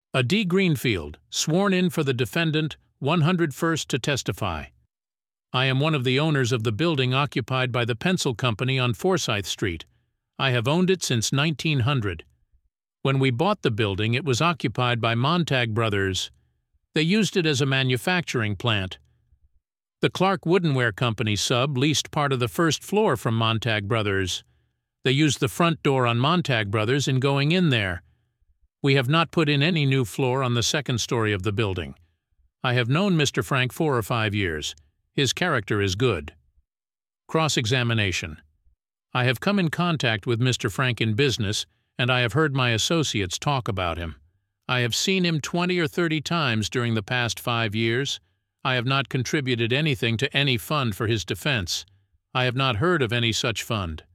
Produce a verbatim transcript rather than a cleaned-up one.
A D. Greenfield, sworn in for the defendant, one hundred first to testify. I am one of the owners of the building occupied by the Pencil Company on Forsyth Street. I have owned it since nineteen hundred. When we bought the building, it was occupied by Montag Brothers. They used it as a manufacturing plant. The Clark Woodenware Company sub leased part of the first floor from Montag Brothers. They used the front door on Montag Brothers in going in there. We have not put in any new floor on the second story of the building. I have known Mister Frank four or five years. His character is good. Cross-examination. I have come in contact with Mister Frank in business, and I have heard my associates talk about him. I have seen him twenty or thirty times during the past five years. I have not contributed anything to any fund for his defense. I have not heard of any such fund.